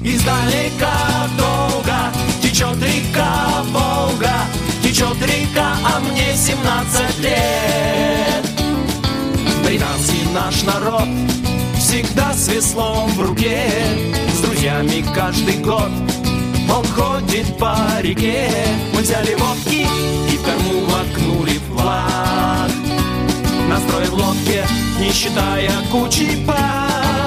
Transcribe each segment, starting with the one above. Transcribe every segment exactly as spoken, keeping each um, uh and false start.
Издалека долго течет река Волга, течет река, а мне семнадцать лет. Британский наш народ всегда с веслом в руке, с друзьями каждый год он ходит по реке. Мы взяли водки и в корму воткнули флаг, настроив лодке, не считая кучи пап.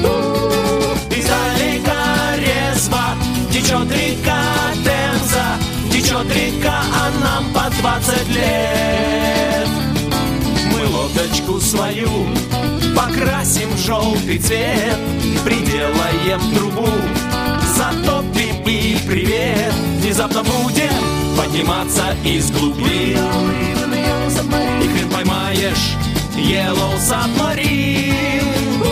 Издалека резво течет река Темза, течет река, а нам по двадцать лет. Мы лодочку свою покрасим в желтый цвет, приделаем трубу, затопим и привет. Внезапно будем подниматься из глубин, и хрен поймаешь Yellow Submarine.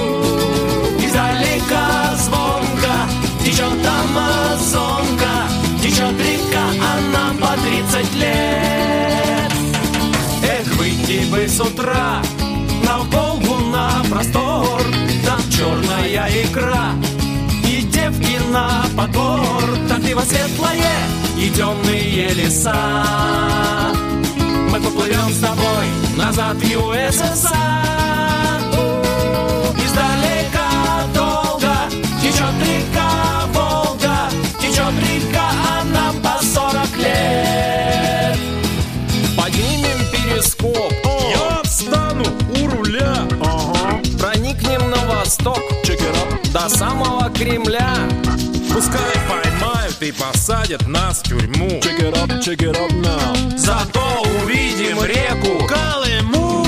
Издалека звонко течет Амазонка, течет река, а нам по тридцать лет. Эх, выйти бы с утра на Волгу, на простор, там черная икра и девки на подбор, там пиво светлое и темные леса. Мы поплывем с тобой назад в ю эс эс ар. Издалека долго течет река Волга, течет река, а нам по сорок лет. Поднимем перископ, Я встану у руля. ага. Проникнем на восток, до самого Кремля. Пускай поймают и посадят нас в тюрьму. Check it up, check it up now. Зато увидим реку Колыму.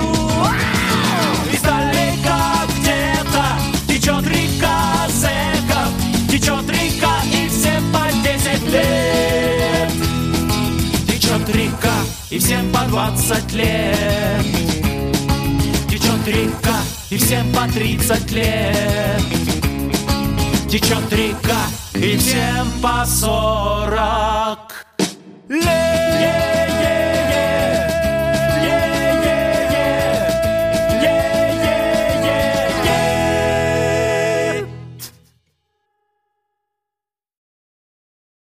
Издалека где-то течет река зэков, течет река, и всем по десять лет. Течет река, и всем по двадцать лет. Течет река, и всем по тридцать лет. Течет река, и всем по сорок лет.